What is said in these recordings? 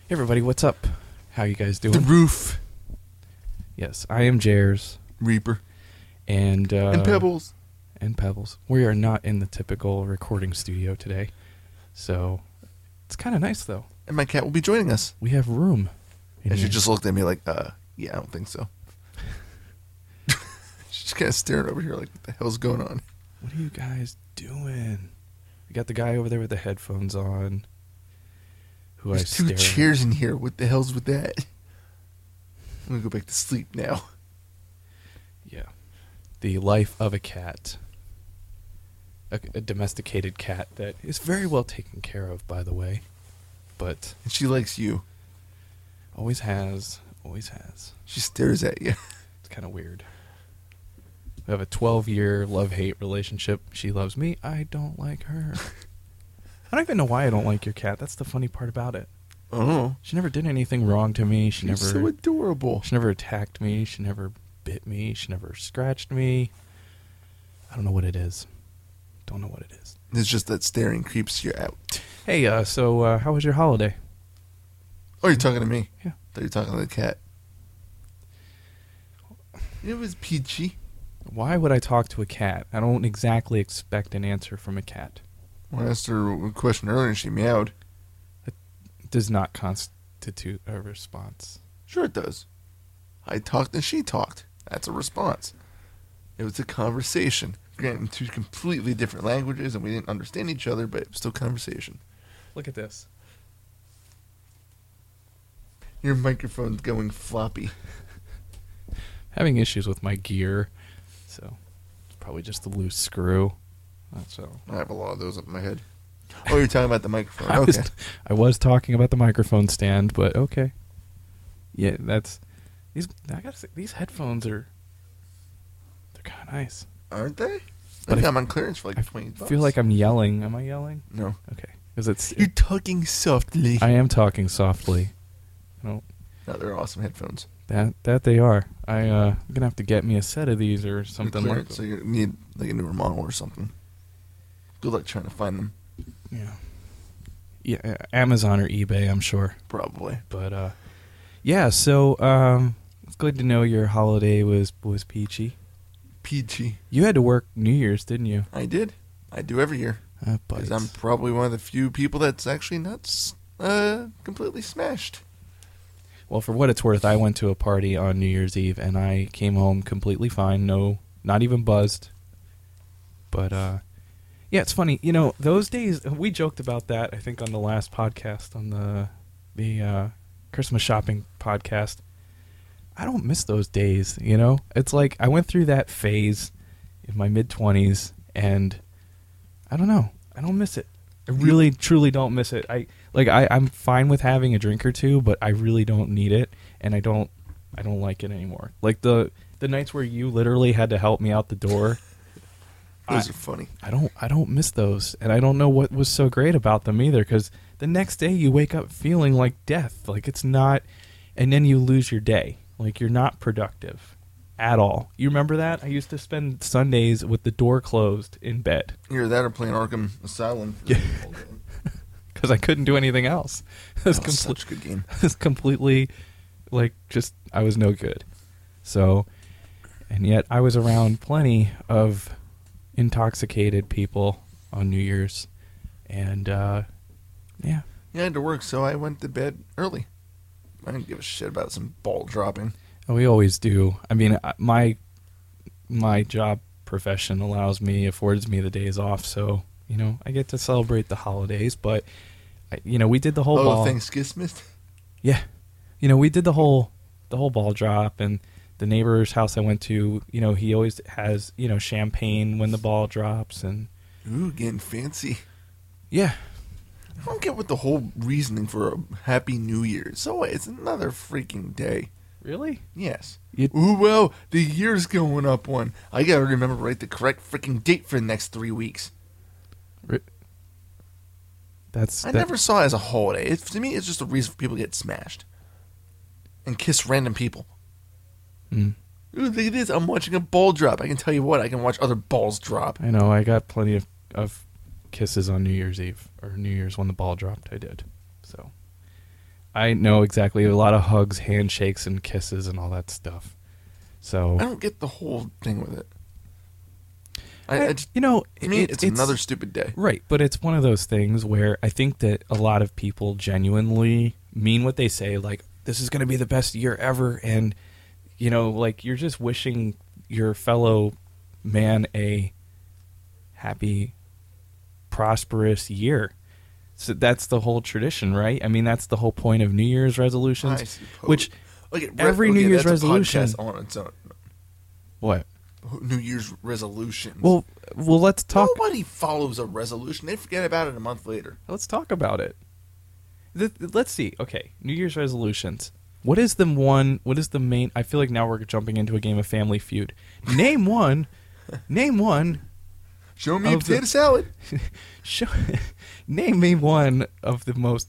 Hey everybody, what's up? How you guys doing? The roof. Yes, I am Jers. Reaper. And Pebbles. And Pebbles. We are not in the typical recording studio today. So, it's kind of nice though. And my cat will be joining us. We have room. And she just looked at me like, yeah, I don't think so. She's kind of staring over here like, what the hell's going on? What are you guys doing? We got the guy over there with the headphones on. There's two chairs in here. What the hell's with that? I'm going to go back to sleep now. Yeah. The life of a cat. A domesticated cat that is very well taken care of, by the way. But And she likes you. always has. Always has. She stares at you. It's kind of weird. We have a 12-year love-hate relationship. She loves me. I don't like her. I don't even know why I don't like your cat. That's the funny part about it. Oh. She never did anything wrong to me. She's so adorable. She never attacked me. She never bit me. She never scratched me. I don't know what it is. Don't know what it is. It's just that staring creeps you out. Hey, so how was your holiday? Oh, you're talking to me? Yeah. I thought you were talking to the cat. It was peachy. Why would I talk to a cat? I don't exactly expect an answer from a cat. Well, I asked her a question earlier and she meowed. It does not constitute a response. Sure it does. I talked and she talked. That's a response. It was a conversation. Granted, in two completely different languages and we didn't understand each other, but it was still conversation. Look at this. Your microphone's going floppy. Having issues with my gear, so it's probably just a loose screw. That's all. I have a lot of those up in my head. Oh, you're talking about the microphone. Okay. I was talking about the microphone stand, but okay. Yeah, that's these. I gotta say, these headphones they're kind of nice. Aren't they? But I think I'm on clearance for like I 20 bucks. feel like I'm yelling. Am I yelling? No. Okay, because it's. You're talking softly. I am talking softly. No, they're awesome headphones. that they are. I'm gonna have to get me a set of these or something like Clearance, that. so you need like a newer model or something. Good luck trying to find them. Yeah. Yeah, Amazon or eBay, I'm sure. Probably. But yeah. So it's good to know your holiday was peachy. Peachy. You had to work New Year's, didn't you? I did. I do every year. Because I'm probably one of the few people that's actually not completely smashed. Well, for what it's worth, I went to a party on New Year's Eve, and I came home completely fine. No, not even buzzed. But, yeah, it's funny. You know, those days, we joked about that, I think, on the last podcast, on the Christmas shopping podcast. I don't miss those days, you know? It's like I went through that phase in my mid-20s, and I don't know. I don't miss it. I really, truly don't miss it. I'm fine with having a drink or two, but I really don't need it, and I don't like it anymore. Like the nights where you literally had to help me out the door. Those are funny. I don't miss those, and I don't know what was so great about them either. Because the next day you wake up feeling like death, like it's not, and then you lose your day, like you're not productive at all. You remember that? I used to spend Sundays with the door closed in bed. Either that or playing Arkham Asylum. Yeah. Because I couldn't do anything else. That was such a good game. It was completely, like, just, I was no good. So, and yet I was around plenty of intoxicated people on New Year's. And, yeah. Yeah, I had to work, so I went to bed early. I didn't give a shit about some ball dropping. We always do. I mean, my job profession affords me the days off, so, you know, I get to celebrate the holidays, but, we did the whole ball. Thanksgiving? Yeah. You know, we did the whole ball drop, and the neighbor's house I went to, you know, he always has, you know, champagne when the ball drops, and... Ooh, getting fancy. Yeah. I don't get what the whole reasoning for a Happy New Year is. So it's another freaking day. Really? Yes. Ooh, well, the year's going up one. I gotta remember to write the correct freaking date for the next 3 weeks. I never saw it as a holiday. To me, it's just a reason for people to get smashed. And kiss random people. Mm. Ooh, look at this. I'm watching a ball drop. I can tell you what, I can watch other balls drop. I know. I got plenty of kisses on New Year's Eve. Or New Year's when the ball dropped, I did. So. I know exactly. A lot of hugs, handshakes, and kisses, and all that stuff. So I don't get the whole thing with it. I just, you know, to me, it's another stupid day. Right, but it's one of those things where I think that a lot of people genuinely mean what they say, like, this is going to be the best year ever, and, you know, like, you're just wishing your fellow man a happy, prosperous year. So that's the whole tradition, right? I mean, that's the whole point of New Year's resolutions, I suppose. which Okay, every New Year's that's resolution... a podcast on its own. What? New Year's resolutions. Well, let's talk... Nobody follows a resolution. They forget about it a month later. Let's talk about it. Let's see. Okay, New Year's resolutions. What is the main... I feel like now we're jumping into a game of Family Feud. Name one. Name one. Show me a potato salad. Name me one of the most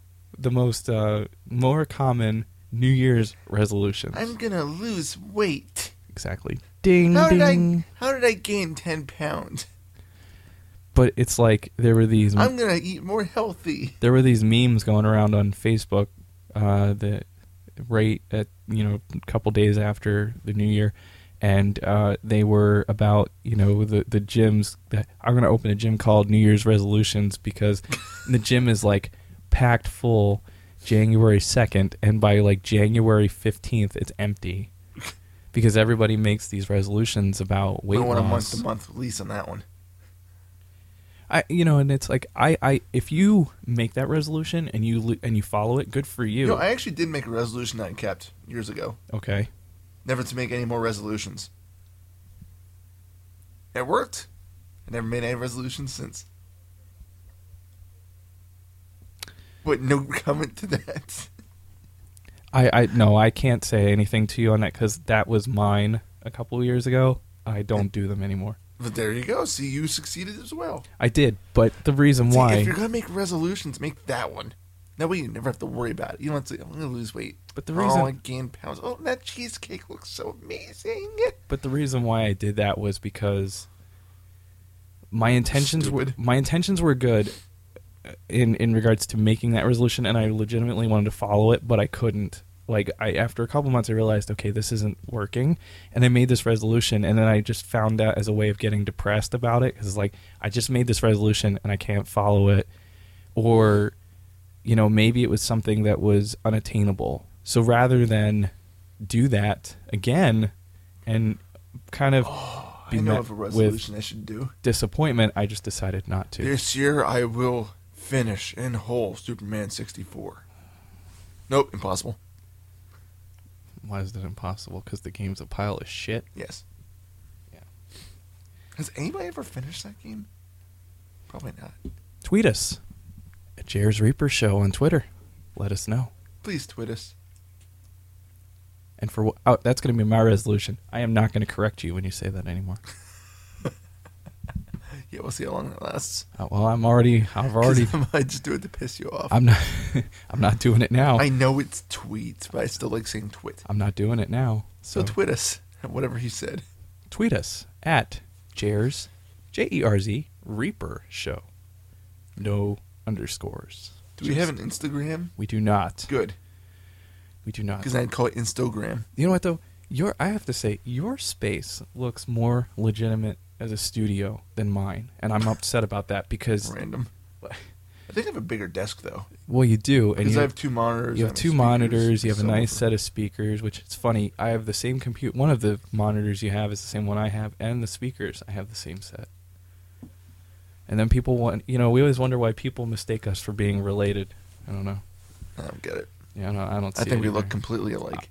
more common New Year's resolutions. I'm gonna lose weight. Exactly. Ding, ding. How did I gain 10 pounds? But it's like there were these... I'm gonna eat more healthy. There were these memes going around on Facebook that right at, you know, a couple days after the New Year, and they were about, you know, the gyms that I'm going to open a gym called New Year's Resolutions, because the gym is like packed full January 2nd, and by like January 15th it's empty because everybody makes these resolutions about weight loss. I want a month-to-month lease on that one. And it's like I if you make that resolution and you follow it, good for you. No, I actually did make a resolution that I kept years ago. Okay. Never to make any more resolutions. It worked. I never made any resolutions since. But no comment to that. No, I can't say anything to you on that because that was mine a couple of years ago. I don't do them anymore. But there you go. See, you succeeded as well. I did, but the reason why... If you're going to make resolutions, make that one. That way you never have to worry about it. You don't have to say, I'm going to lose weight. But the reason... Oh, I gained pounds. Oh, that cheesecake looks so amazing. But the reason why I did that was because my intentions were good in regards to making that resolution, and I legitimately wanted to follow it, but I couldn't. Like, after a couple months, I realized, okay, this isn't working, and I made this resolution, and then I just found out as a way of getting depressed about it, because it's like, I just made this resolution, and I can't follow it, or, you know, maybe it was something that was unattainable. So rather than do that again and kind of I know of a resolution I should do. Disappointment, I just decided not to. This year, I will finish in whole Superman 64. Nope, impossible. Why is that impossible? Because the game's a pile of shit? Yes. Yeah. Has anybody ever finished that game? Probably not. Tweet us at Jair's Reaper Show on Twitter. Let us know. Please tweet us. And for that's going to be my resolution. I am not going to correct you when you say that anymore. Yeah, we'll see how long that lasts. Well, I've already. I might just do it to piss you off. I'm not doing it now. I know it's tweet, but I still like saying twit. I'm not doing it now. So tweet us, whatever he said. Tweet us at Jair's, Jerz, Reaper Show. No underscores. Do we have an Instagram? We do not. Good. We do not. Because I'd call it Instagram. You know what, though? I have to say, your space looks more legitimate as a studio than mine, and I'm upset about that because... Random. I think I have a bigger desk, though. Well, you do. Because I have two monitors. You have two monitors. You have a nice set of speakers, which it's funny. I have the same compute. One of the monitors you have is the same one I have, and the speakers, I have the same set. And then people want... we always wonder why people mistake us for being related. I don't know. I don't get it. Yeah, I don't see it. I think we look completely alike.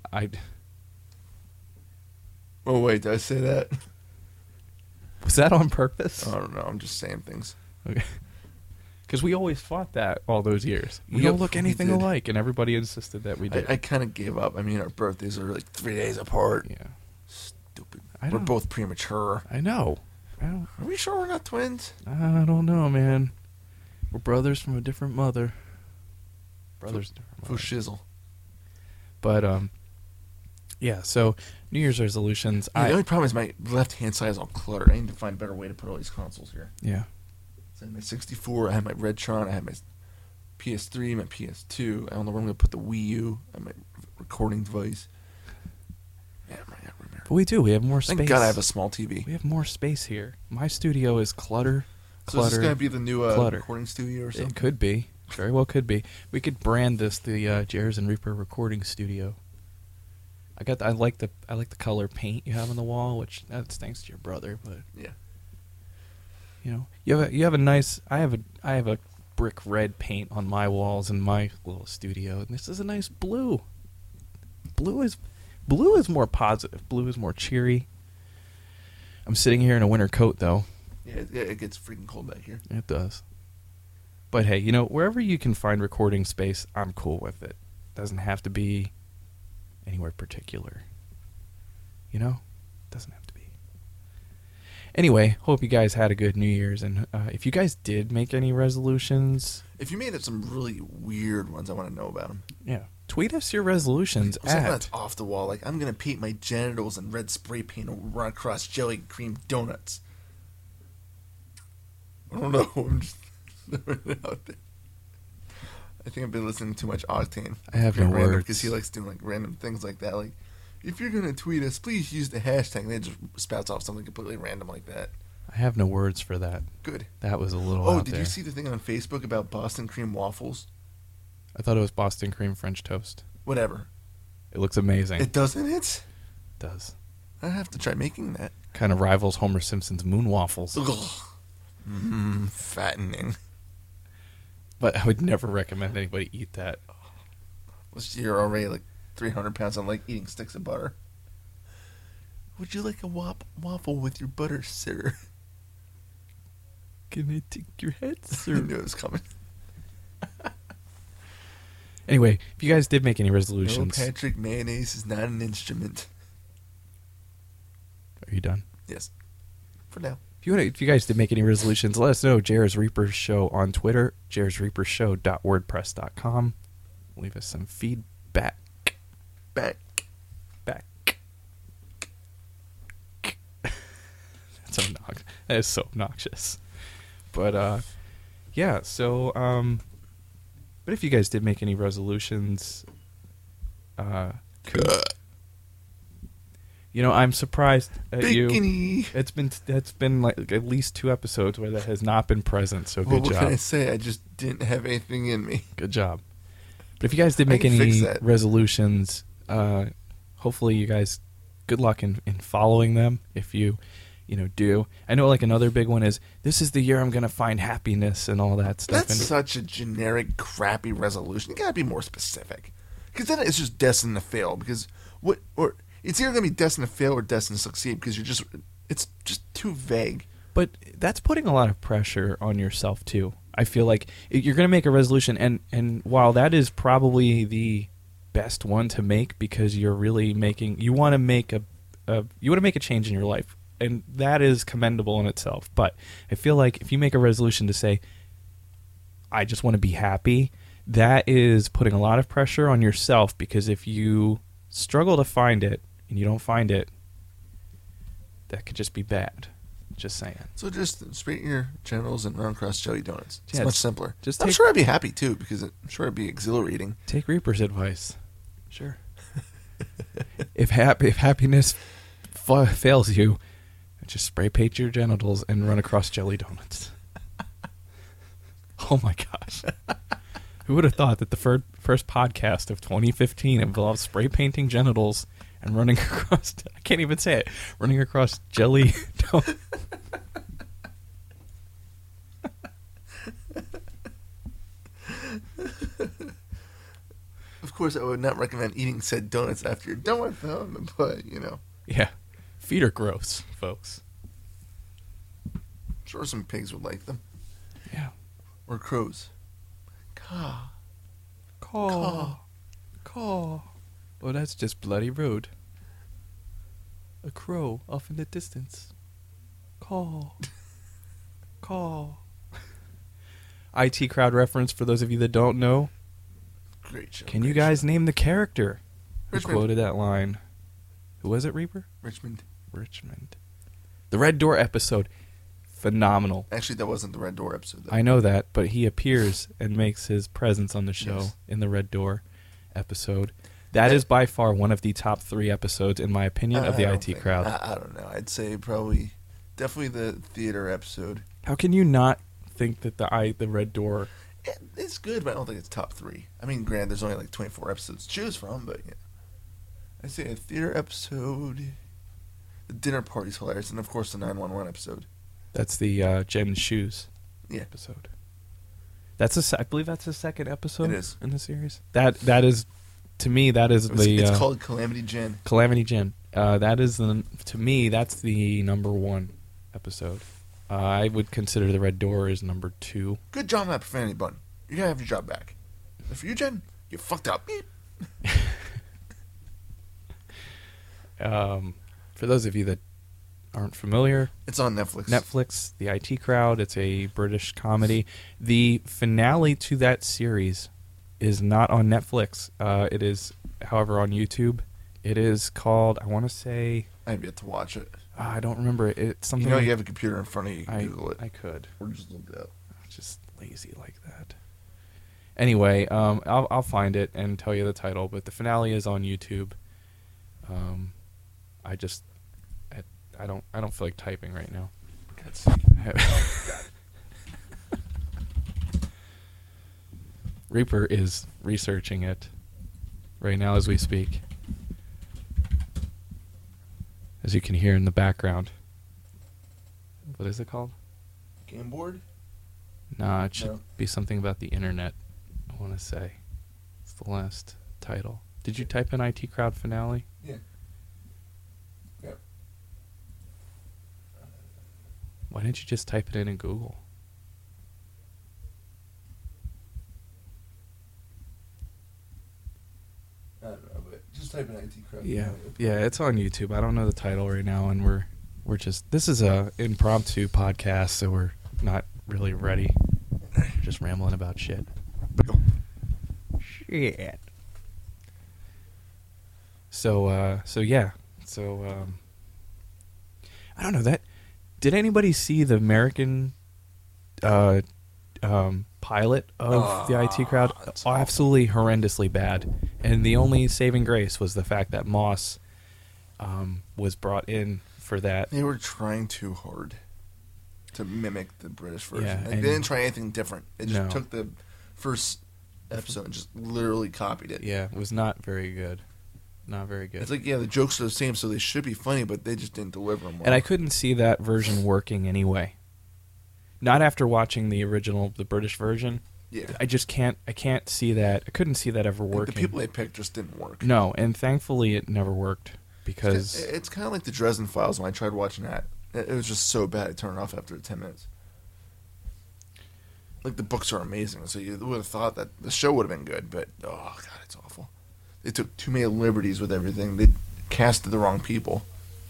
Oh, wait, did I say that? Was that on purpose? I don't know. I'm just saying things. Okay. Because we always fought that all those years. We don't look anything alike, and everybody insisted that we did. I kind of gave up. I mean, our birthdays are like 3 days apart. Yeah. Stupid. We're both premature. I know. Are we sure we're not twins? I don't know, man. We're brothers from a different mother. Brothers. For shizzle. But, yeah, so New Year's resolutions. Yeah, the only problem is my left-hand side is all cluttered. I need to find a better way to put all these consoles here. Yeah. So I had my 64, I had my Redtron, I had my PS3, my PS2. I don't know where I'm going to put the Wii U on my recording device. Yeah, I might not remember. But we do. We have more space. Thank God I have a small TV. We have more space here. My studio is clutter. So is this going to be the new clutter. recording studio or something? It could be. Very well could be. We could brand this the Jares and Reaper recording studio. I like the color paint you have on the wall, which that's thanks to your brother, but Yeah. you know, you have a nice. I have a brick red paint on my walls in my little studio, and this is a nice blue. Blue is more positive. Blue is more cheery. I'm sitting here in a winter coat though. Yeah, it gets freaking cold back here. It does. But hey, you know, wherever you can find recording space, I'm cool with it. Doesn't have to be anywhere particular. You know? Doesn't have to be. Anyway, hope you guys had a good New Year's. And if you guys did make any resolutions... If you made up some really weird ones, I want to know about them. Yeah. Tweet us your resolutions Something at... that's off the wall. Like, I'm going to paint my genitals in red spray paint and run across jelly cream donuts. I don't know. I'm just throwing it out there. I think I've been listening to too much Octane. I have no words. Because he likes doing like random things like that. Like, if you're going to tweet us, please use the hashtag. And then just spouts off something completely random like that. I have no words for that. Good. That was a little Oh, out did there. you see the thing on Facebook about Boston cream waffles? I thought it was Boston cream French toast. Whatever. It looks amazing. It doesn't it? does. I have to try making that. Kind of rivals Homer Simpson's moon waffles. Fattening. But I would never recommend anybody eat that. You're already like 300 pounds on like eating sticks of butter. Would you like a waffle with your butter, sir? Can I take your head, I sir? knew it was coming. Anyway, if you guys did make any No, resolutions... Patrick, mayonnaise is not an instrument. Are you done? Yes. For now. If you guys did make any resolutions, let us know. Jared's Reaper Show on Twitter, jaresreapershow.wordpress.com. Leave us some feedback. Back. That is so obnoxious. But, yeah, so, but if you guys did make any resolutions, you know, I'm surprised at you. Bikini. It's been like at least 2 episodes where that has not been present, so Well, good what job. can I say? I just didn't have anything in me. Good job. But if you guys did I make can fix any that. resolutions, hopefully you guys, good luck in following them if you do. I know like another big one is, this is the year I'm going to find happiness and all that stuff. That's such a generic, crappy resolution. You gotta be more specific. Because then it's just destined to fail. Because it's either gonna be destined to fail or destined to succeed. Because it's just too vague. But that's putting a lot of pressure on yourself too. I feel like you're going to make a resolution, and while that is probably the best one to make, because you're really you want to make a change in your life, and that is commendable in itself. But I feel like if you make a resolution to say, I just want to be happy, that is putting a lot of pressure on yourself, because if you struggle to find it and you don't find it, that could just be bad. Just saying. So just straighten your genitals and run across jelly donuts. It's Yeah, much simpler. just I'm take- sure I'd be happy too, because I'm sure it'd be exhilarating. Take Reaper's advice. Sure. if happiness fails you, just spray paint your genitals and run across jelly donuts. Oh my gosh. Who would have thought that the first podcast of 2015 involved spray painting genitals and running across... I can't even say it. Running across jelly donuts. Of course, I would not recommend eating said donuts after you're done with them, but, Yeah. Feet are gross, folks. I'm sure some pigs would like them. Yeah. Or crows. Caw. Caw. Oh, that's just bloody rude. A crow off in the distance. Caw. IT crowd reference for those of you that don't know. Great show. Can you great guys show. name the character who Richmond. quoted that line? Who was it, Reaper? Richmond. Richmond. The Red Door episode. phenomenal. Actually, that wasn't the Red Door episode, though. I know that, but he appears and makes his presence on the show Yes. in the Red Door episode. That is by far one of the top 3 episodes, in my opinion, of the IT crowd. I don't know. I'd say definitely the theater episode. How can you not think that the Red Door... It's good, but I don't think it's top 3. I mean, granted, there's only like 24 episodes to choose from, but yeah. I'd say a theater episode. The dinner party's hilarious, and of course the 911 episode. That's the Jen's Shoes Yeah. episode. I believe that's the second episode It is. in the series. That is, to me, that is It's called Calamity Jen. Calamity Jen. That is to me, that's the number 1 episode. I would consider the Red Door as number 2. Good job on that profanity button. You're gonna have your job back. And for you, Jen, you fucked up. Beep. For those of you that aren't familiar, It's on Netflix. Netflix, the IT Crowd. It's a British comedy. The finale to that series is not on Netflix. It is, however, on YouTube. It is called, I want to say, I have yet to watch it. I don't remember it. It's something. You know, you have a computer in front of you. You can Google it. I could. Or just look it up. I'm just lazy like that. Anyway, I'll find it and tell you the title. But the finale is on YouTube. I don't feel like typing right now. God's sake. Reaper is researching it right now as we speak. As you can hear in the background. What is it called? Game board? Nah, it should No. be something about the internet, I want to say. It's the last title. Did you type in IT Crowd finale? Yeah. Yep. Why didn't you just type it in Google? I don't know, but just type in IT Crowd. Yeah, it's on YouTube. I don't know the title right now, and we're just, this is a impromptu podcast, so we're not really ready. Just rambling about shit. Shit. So yeah. So I don't know that. Did anybody see the American pilot of the IT Crowd? That's Absolutely horrendously bad. And the only saving grace was the fact that Moss was brought in for that. They were trying too hard to mimic the British version. Yeah, Like, and- they didn't try anything different. They just No. took the first episode and just literally copied it. Yeah, it was not very good. Not very good. It's like, yeah, the jokes are the same, so they should be funny, but they just didn't deliver them well. And I couldn't see that version working anyway. Not after watching the original, the British version. yeah. I just can't. I can't see that. I couldn't see that ever Like, working. the people they picked just didn't work. No, and thankfully it never worked because It's kind of like the Dresden Files when I tried watching that. It was just so bad I turned it off after 10 minutes. Like, the books are amazing, so you would have thought that the show would have been good, but, oh, God, it's awful. They took too many liberties with everything. They casted the wrong people.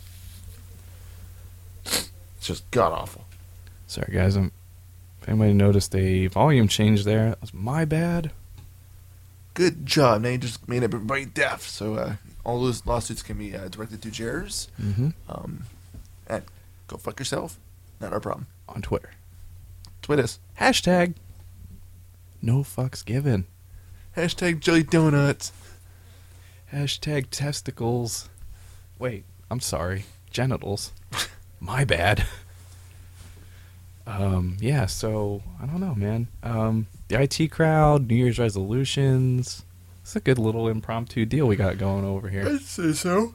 It's just god-awful. sorry guys. If anybody noticed a volume change there, that was my bad. Good job. Now you just made everybody deaf, so all those lawsuits can be directed to Jers. Mm-hmm. And go fuck yourself. Not our problem. On Twitter. Tweet us. Hashtag no fucks given. Hashtag jelly donuts. Hashtag testicles. Wait, I'm sorry. Genitals. My bad. Yeah, so I don't know, man. The IT Crowd, New Year's resolutions. It's a good little impromptu deal we got going over here. I'd say so.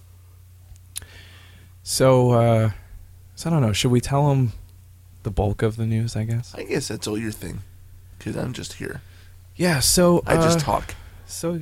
So I don't know. Should we tell them the bulk of the news, I guess? I guess that's all your thing. Because I'm just here. Yeah, so I just talk. So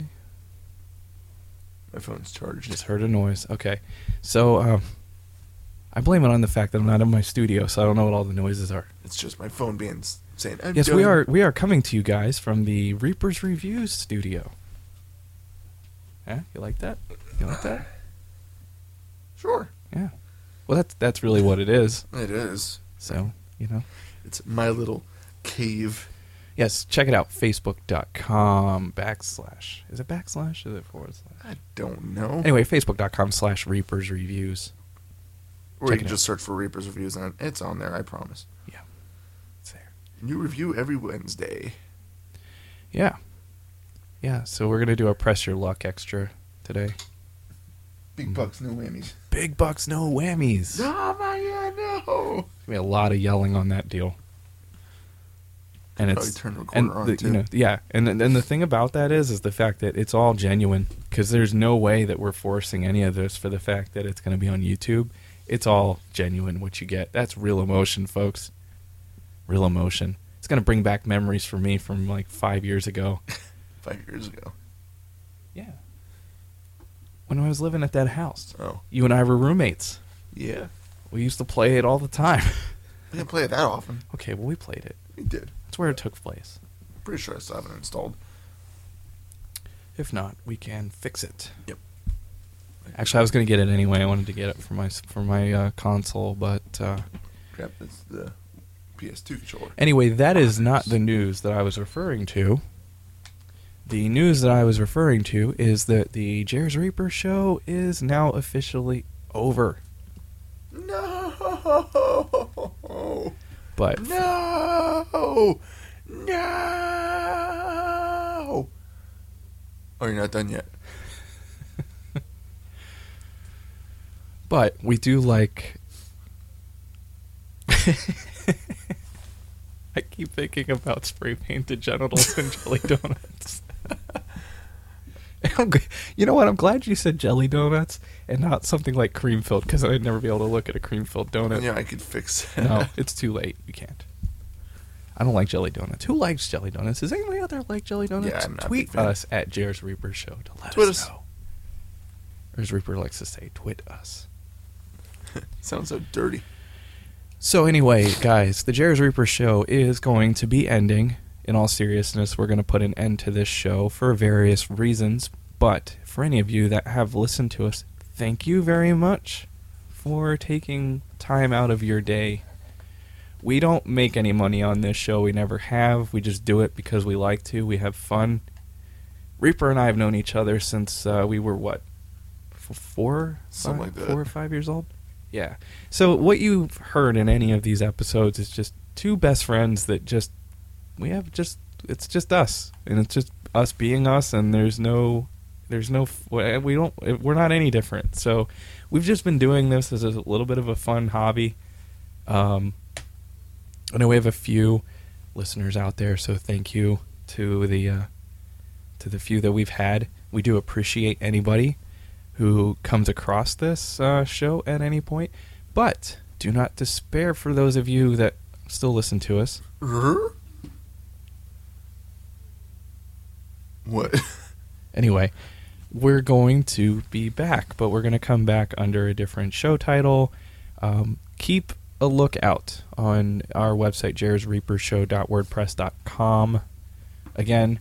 My phone's charged. just heard a noise. Okay. So I blame it on the fact that I'm not in my studio, so I don't know what all the noises are. It's just my phone being saying, I'm Yes, done. we are coming to you guys from the Reaper's Reviews studio. Yeah, you like that? You like that? Sure. Yeah. Well, that's really what it is. It is. So, you know. It's my little cave. Yes, check it out. Facebook.com / Is it backslash? Is it forward slash? I don't know. Anyway, Facebook.com / Reaper's Reviews. Or Check you can it just search for Reaper's Reviews, and it's on there, I promise. Yeah, it's there. New review every Wednesday. Yeah. Yeah, so we're going to do a Press Your Luck extra today. Big bucks, no whammies. Big bucks, no whammies. Oh my god, no! We had a lot of yelling on that deal. And Probably it's turn the recorder on, too. You know, yeah, and the thing about that is the fact that it's all genuine, because there's no way that we're forcing any of this for the fact that it's going to be on YouTube. It's all genuine what you get. That's real emotion, folks. Real emotion. It's going to bring back memories for me from like 5 years ago. 5 years ago. Yeah. When I was living at that house. Oh. You and I were roommates. Yeah. We used to play it all the time. We didn't play it that often. Okay, well, we played it. We did. That's where it took place. Pretty sure I still have it installed. If not, we can fix it. Yep. Actually, I was going to get it anyway. I wanted to get it for my console, but Crap, that's the PS2 controller. anyway, that is not the news that I was referring to. The news that I was referring to is that the Jair's Reaper show is now officially over. No! But No! No! Oh, you're not done yet. But we do like... I keep thinking about spray painted genitals and jelly donuts. You know what? I'm glad you said jelly donuts and not something like cream filled, because I'd never be able to look at a cream filled donut. Yeah, I could fix it. No, it's too late. You can't. I don't like jelly donuts. Who likes jelly donuts? Does anybody out there like jelly donuts? Yeah, I'm not a Tweet big fan. us at Jair's Reaper Show to let Tweet us us. know. Or as Reaper likes to say, twit us. Sounds so dirty. So anyway, guys, the Jair's Reaper Show is going to be ending. In all seriousness, we're going to put an end to this show for various reasons. But for any of you that have listened to us, thank you very much for taking time out of your day. We don't make any money on this show. We never have. We just do it because we like to. We have fun. Reaper and I have known each other since we were, what, four? Something like that. 4 or 5 years old? Yeah. So what you've heard in any of these episodes is just two best friends that it's just us. And it's just us being us, and we're not any different. So we've just been doing this as a little bit of a fun hobby. I know we have a few listeners out there, so thank you to the few that we've had. We do appreciate anybody who comes across this show at any point, but do not despair for those of you that still listen to us. What? Anyway, we're going to be back, but we're going to come back under a different show title. Keep a lookout on our website, jairsreapershow.wordpress.com. Again,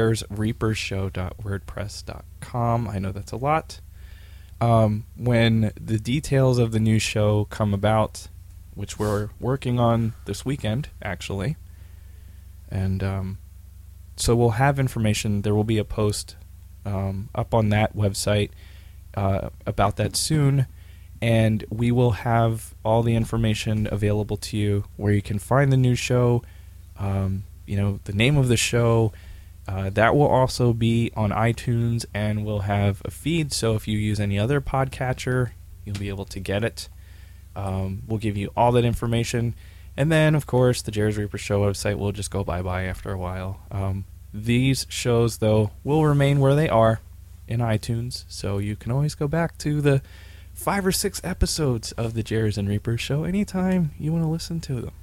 jairsreapershow.wordpress.com. I know that's a lot. When the details of the new show come about, which we're working on this weekend, actually, and so we'll have information. There will be a post up on that website about that soon, and we will have all the information available to you where you can find the new show, the name of the show. That will also be on iTunes, and we'll have a feed, so if you use any other podcatcher, you'll be able to get it. We'll give you all that information. And then, of course, the Jair's Reaper Show website will just go bye-bye after a while. These shows, though, will remain where they are in iTunes, so you can always go back to the 5 or 6 episodes of the Jair's and Reaper Show anytime you want to listen to them.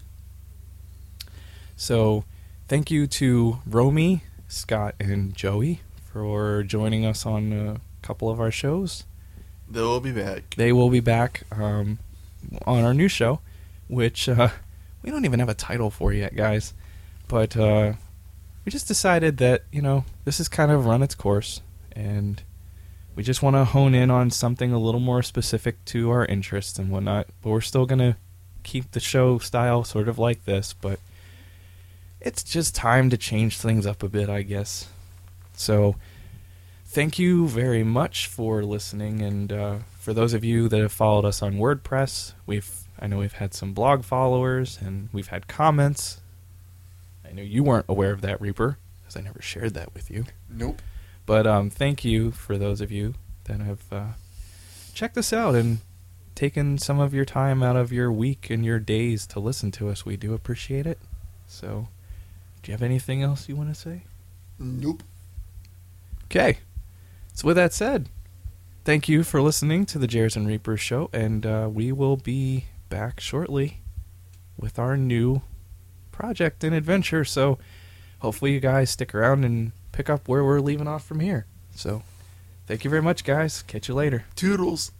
So, thank you to Romy, Scott, and Joey for joining us on a couple of our shows. They'll be back. They will be back on our new show, which we don't even have a title for yet, guys. But we just decided that, this has kind of run its course, and we just want to hone in on something a little more specific to our interests and whatnot. But we're still going to keep the show style sort of like this, but it's just time to change things up a bit, I guess. So thank you very much for listening, and for those of you that have followed us on WordPress, I know we've had some blog followers, and we've had comments. I know you weren't aware of that, Reaper, because I never shared that with you. Nope. But thank you for those of you that have checked us out and taken some of your time out of your week and your days to listen to us. We do appreciate it. So, do you have anything else you want to say? Nope. Okay. So with that said, thank you for listening to the Jares and Reapers show, and we will be back shortly with our new project and adventure. So hopefully you guys stick around and pick up where we're leaving off from here. So thank you very much, guys. Catch you later. Toodles.